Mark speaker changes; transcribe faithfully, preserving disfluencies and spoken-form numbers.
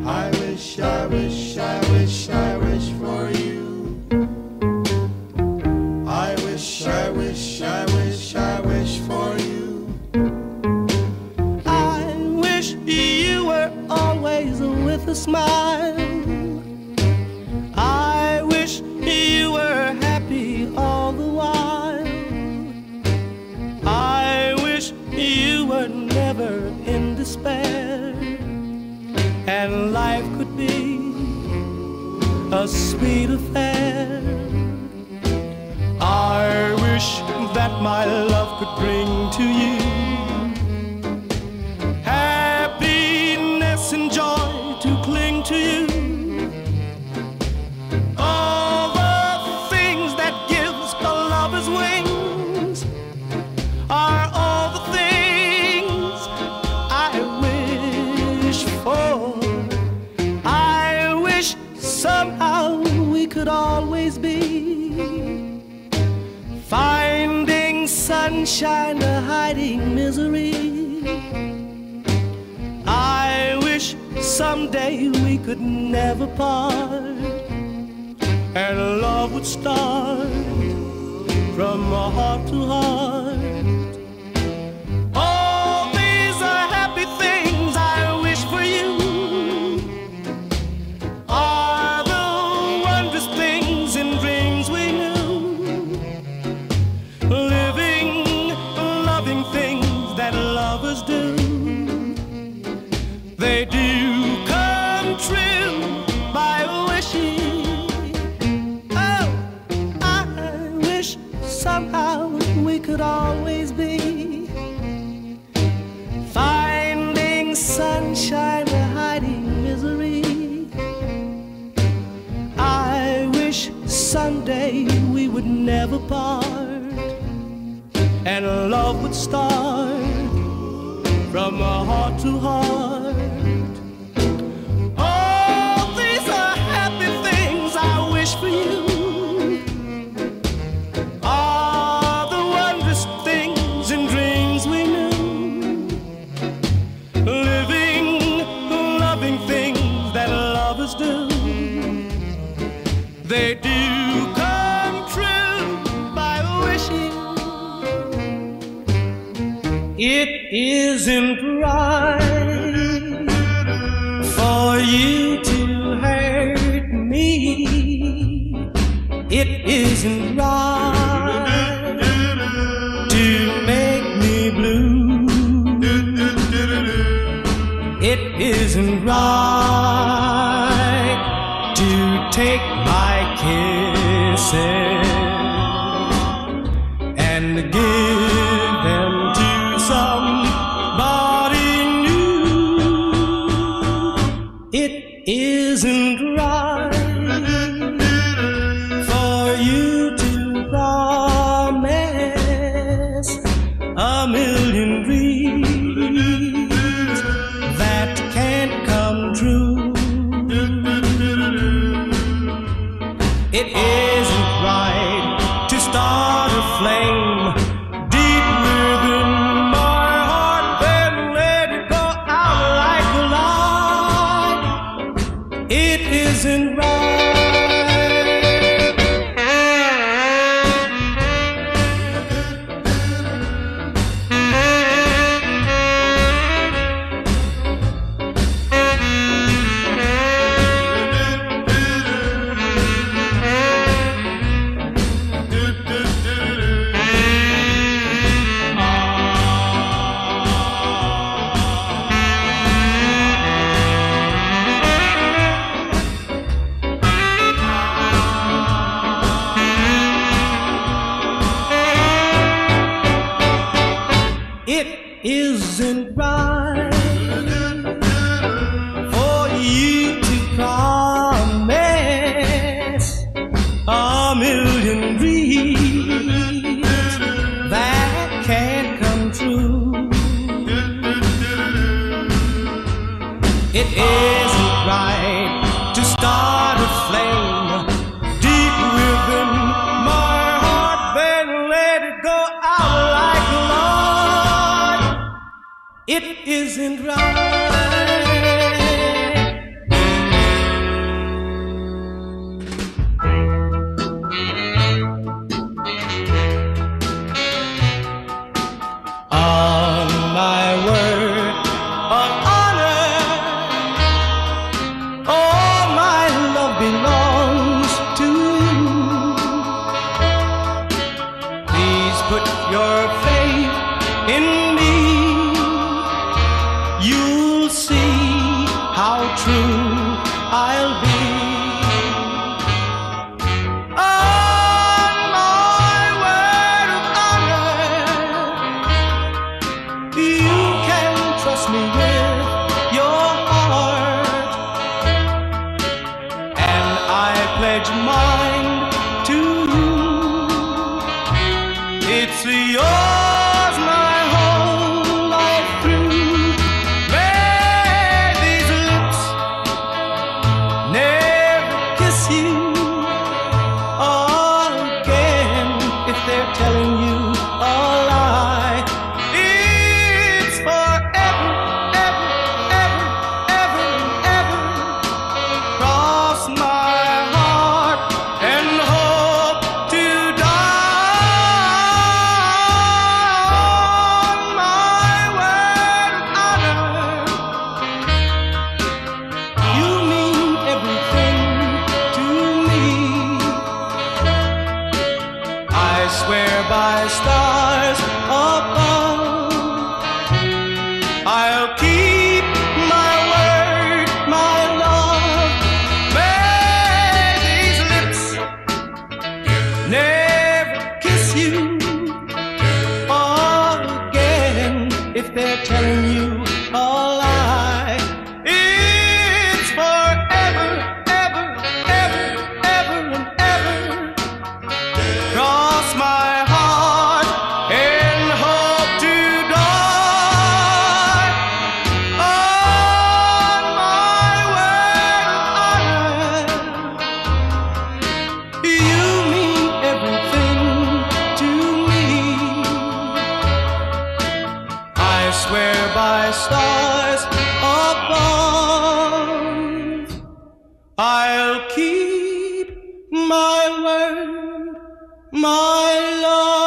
Speaker 1: I wish, I wish, I wish, I wish for you. I wish, I wish, I wish, I wish for you.
Speaker 2: I wish you were always with a smile. I wish you were happy all the while. I wish you were never in despair, and life could be a sweet affair. I wish that my love could bring to you happiness and joy to cling to you. All the things that gives a lover's wings are all the things I wish for. I wish somehow we could always be finding sunshine or hiding misery. I wish someday we could never part, and love would start from heart to heart. All these are happy things I wish for you, are the wondrous things in dreams we knew, living, loving things that lovers do. They do come true by wishing. Oh, I wish somehow we could always be finding sunshine or hiding misery. I wish someday we would never part, and love would start from heart to heart. All these are happy things I wish for you, are the wondrous things in dreams we knew, living, loving things that lovers do. They do come true by wishing. It isn't right for you to hurt me. It isn't right to make me blue. It isn't right to take my kisses and give them to somebody new. It isn't right for you to promise a million dreams that can't come true. It isn't right to start a flame deep within my heart, then let it go out like a light. It isn't right. It isn't right for you to promise a million dreams that can't come true. It isn't right to start a flame deep within my heart, then let it go out like a light. It isn't right. true I'll be. On my word of honor, you can trust me with your heart, and I pledge mine to you. It's yours, my whole life through. May these lips never kiss you again if they're telling you a lie. It's forever, ever, ever, ever, ever. Cross my heart and hope to die. On my word of honor, you mean everything to me. I swear by stars above, I'll keep my word, my love. May these lips never kiss you again if they're telling you a lie. It's forever, ever, ever, ever and ever. Cross my heart and hope to die. On my word of honor, you mean everything to me. I swear by stars above, I'll keep my word, my love.